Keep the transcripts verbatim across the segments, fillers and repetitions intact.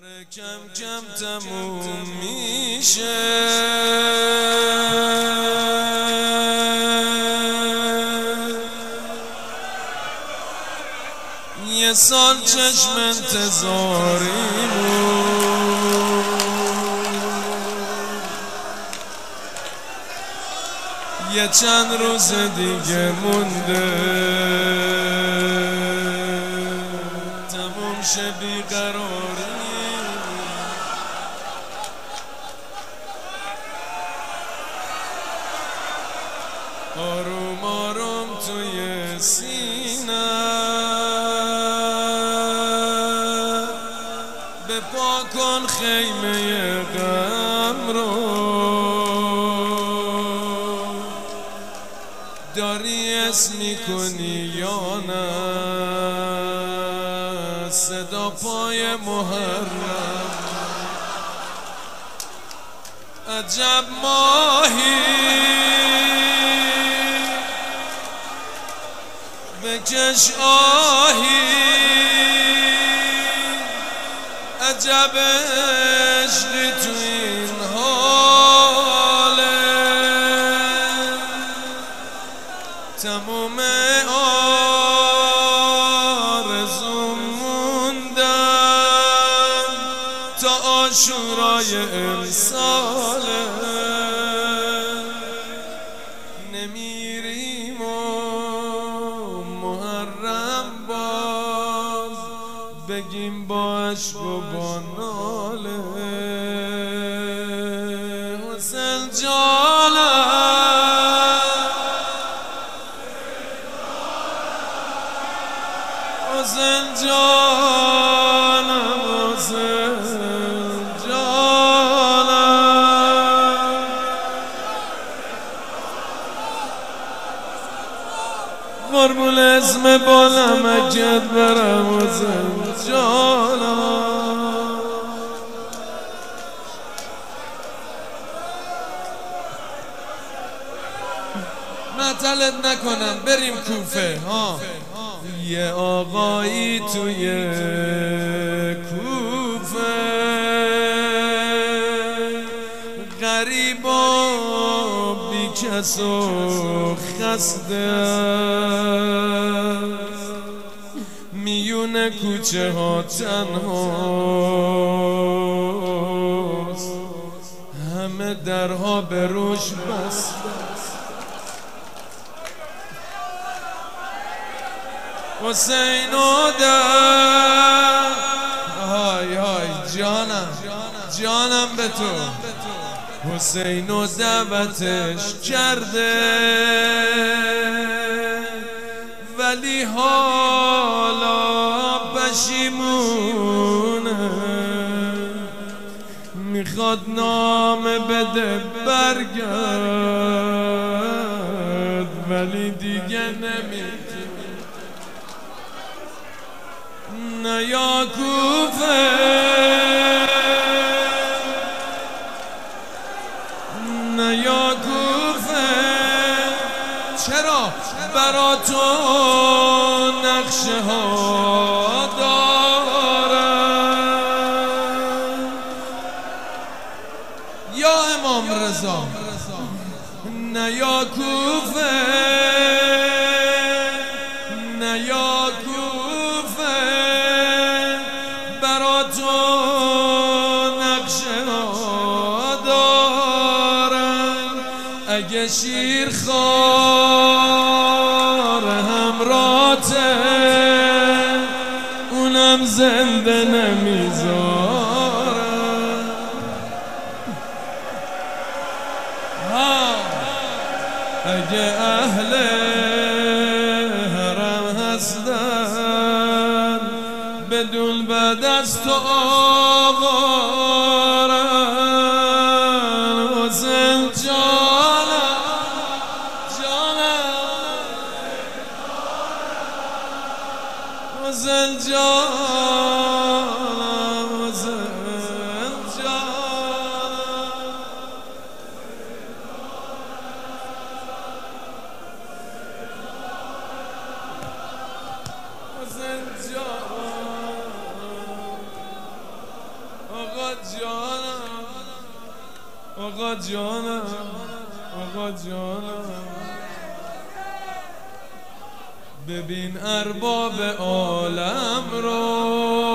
داره کم کم تموم میشه، یه سال چشم انتظاریمون، یه چند روز دیگه مونده تموم شه بیقراری. آروم آروم توی سینه بپا کن خیمه غم رو، داری اسم میکنی یا نه صدا پای محرم. عجب ماهی بکش آهی، عجب عشقی تو این حاله، تموم آرزوم موندن تا عاشورای امساله، نمیریم و محرم باز بگیم با عشق و با ناله. حسین جانم، حسین جانم، حسین جانم، قربون اسم بالم اگت برم حسین جانم. معطلت نکنم بریم کوفه ها. یه آقایی توی کوفه غریب و بی کس و خسته، میون کوچه ها تنهاست، همه درها به روش بسته. حسین و در های های جانم جانم به تو، حسین و دعوتش کرده ولی حالا پشیمونه، میخواد نامه بده برگرد ولی دیگه نمیتونه. نه یا کوفه، نه یا کوفه، چرا برا تو نقشه ها دارم یا امام رضا. نه یا کوفه، نه یا کوفه، برا تو نقشه ها دارم. اگه شیرخوار همراته اونم زنده نمیذارم. ها اگه اهل حرم هستن بدون بعد از تو آوارن. حسین جانم جانم، حسین جانم، حسین جانم، حسین جانم. آقا جانم آقا جانم آقا جانم ببین ارباب عالم رو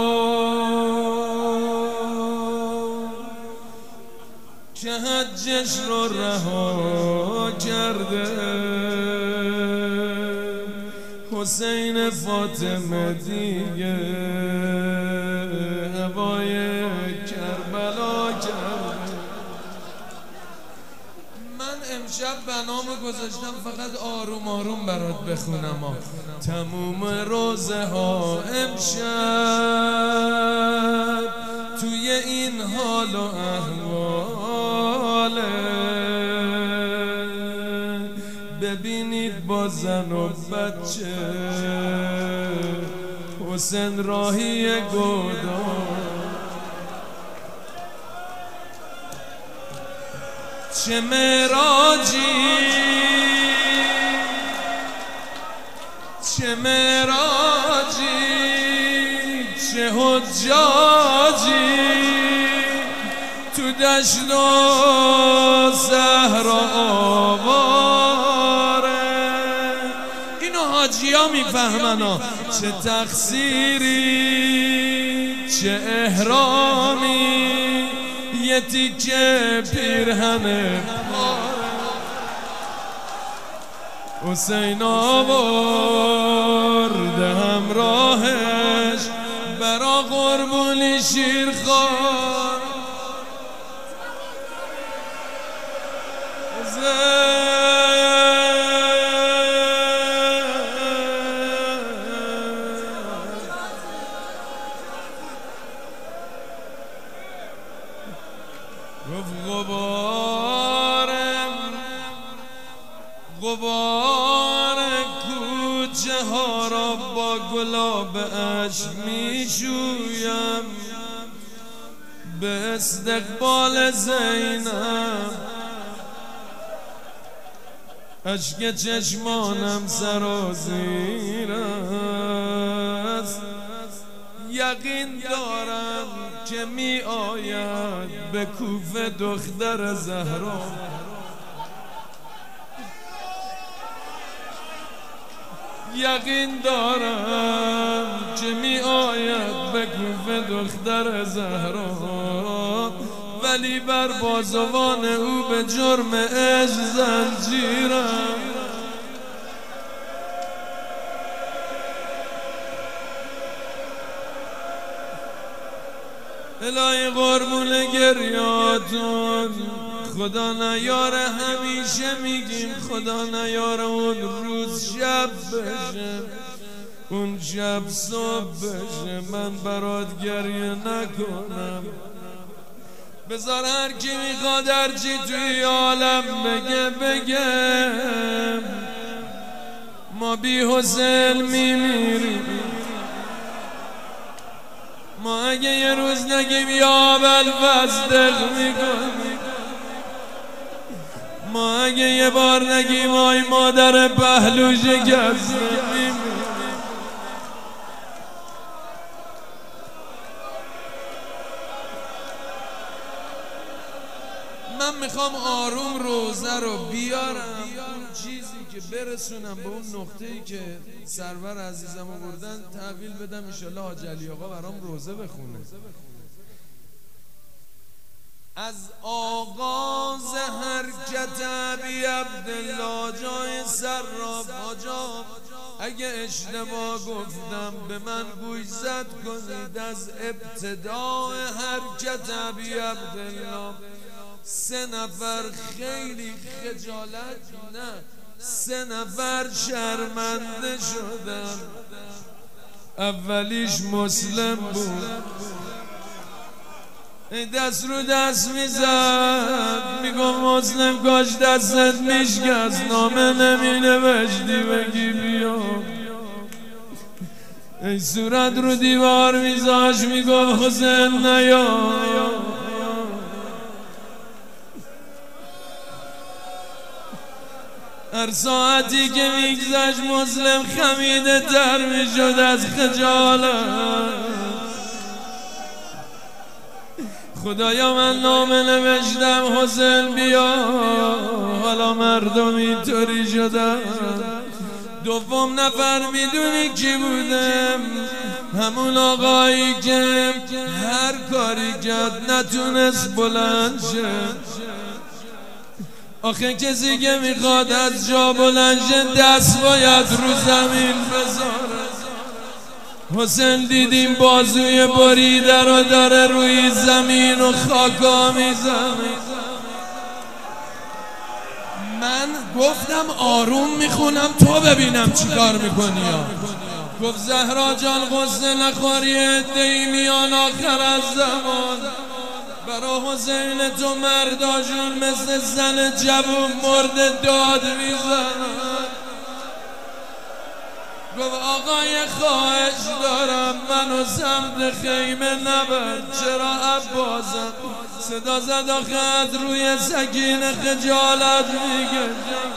که حجش رو رها کرده حسین فاطمه دیگه هوای کربلا کرده. من امشب بنامو گذاشتم فقط آروم آروم برات بخونم ها. تموم روزه ها امشب توی این حال و احواله ببینید با زن و بچه حسین راهی گودان چه معراجی چه معراجی چه حجاجی تو دشت و صحرا آواره. اینو حاجی ها میفهمن ها. چه تقصیری چه احرامی یه تیکه پیرهن حسین آورده همراهش برا قربونی شیرخوار غبار کوچه ها را با گلاب اشک می شویم به استقبال زینب اشک چشمانم سرازیر است یقین دارم که می آید به کوفه دختر زهرا یقین دارم که می آید به کوفه دختر زهرا ولی بر بازوان او به جرم عشق زنجیرم الهی قربون گریاتون خدا نیاره همیشه میگیم خدا نیاره اون روز شب بشه اون شب صبح بشه من برات گریه نکنم بذار هر کی میخواد هرچی توی عالم بگه بگه ما بی حسین میمیریم ما اگه یه روز نگیم یا بلفصدق میکنیم ما اگه یه بار نگیم آی مادر پهلو شکستیم من میخوام آروم روزه رو بیارم اون چیزی که برسونم به اون نقطه‌ای که سرور عزیزم آوردن تحویل بدم انشالله حاج علی آقا برام روزه بخونه. از آغاز حرکت ابی عبدالله جای صراف حاجا اگه اشتباه گفتم به من گوشزد کنید. از ابتدای حرکت ابی عبدالله سه نفر خیلی خجالت نه سه نفر شرمنده شدن. اولیش مسلم بود دست رو دست میزد میگم مسلم کاش دستت میشکست نامه نمی نوشتی بگی بیا. ای صورت رو دیوار میزاش میگم حسین نیا. هر ساعتی که میگذشت مسلم خمیده تر میشد از خجالت. خدایا من نامه نوشتم حسین بیا، حالا مردم اینطوری شدن. دوم نفر میدونی کی بودم؟ همون آقایی که هر کاری کرد نتونست بلند شه. آخه کسی که میخواد از جا بلند شه دست باید رو زمین بذاره. حسین دیدیم بازوی بریده رو داره روی زمین و خاکا میزنه. من گفتم آروم میخونم تو ببینم چی کار میکنی. گفت زهرا جان غصه نخوری، عده‌ای میان آخر از زمان برا حسین تو مرداشون مثل زن جوون مرده داد میزنن. گفت آقای خواهش دارم منو سمت خیمه نبر. چرا عباسم؟ صدا زد آخه از روی سکینه خجالت میگه.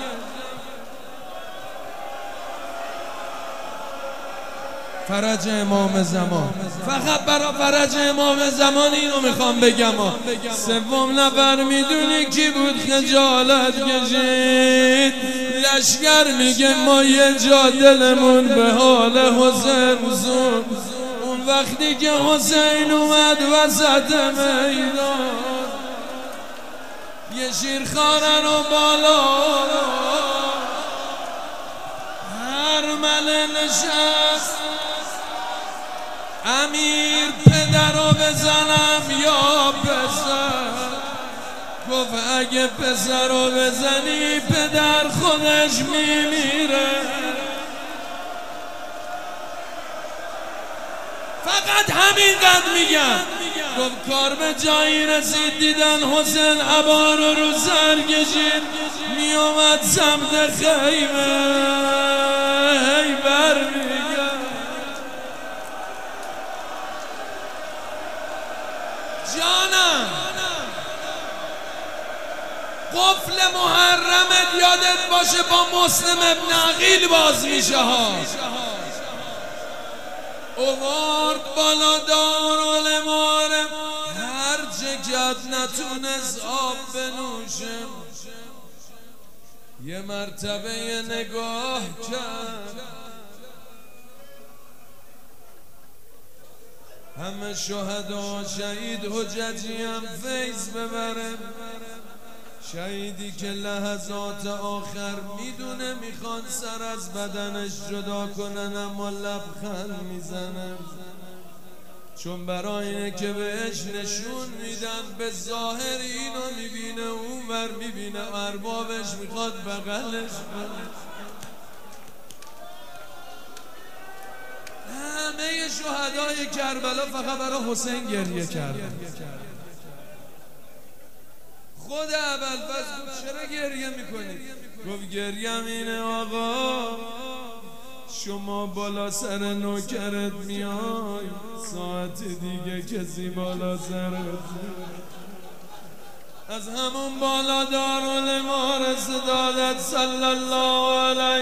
فرج امام زمان، فقط برا فرج امام زمان اینو میخوام بگم. سوم نفر میدونی کی بود خجالت کشید؟ لشگر میگه ما یه جا دلمون به حال حسین زون. اون وقتی که حسین اومد وسط میدان، یه شیرخواره رو بالا هر مله نشست. امیر پدر رو بزنم یا پسر؟ گفت اگه پسر رو بزنی پدر خودش میمیره. فقط همینقدر میگم. گفت کار به جایی رسید دیدن حسین عبا رو رو سر کشید میومد سمت خیمه. هی برمیگه جانم، قفل محرمت یادت باشه با مسلم ابن عقیل باز میشه ها. اوارد بالا دارالمارم، هر جگت نتونست آب بنوشم. یه مرتبه نگاه کرد، همه شهدا شهید حججی هم فیض ببرم. شهیدی که لحظات آخر میدونه میخوان سر از بدنش جدا کنن اما لبخند میزنه، چون برای اینه که بهش نشون میدن به ظاهر اینو میبینه اون ور میبینه اربابش میخواد بغلش کنه. همه شهدای کربلا فقط برای حسین گریه کردن. خود ابوالفضل چرا گریه میکنی؟ گفت گریم اینه آقا شما بالا سر نوکرت میای، ساعت دیگه کسی بالا سرت. از همون بالا دارالمار صدادت صلی الله علیه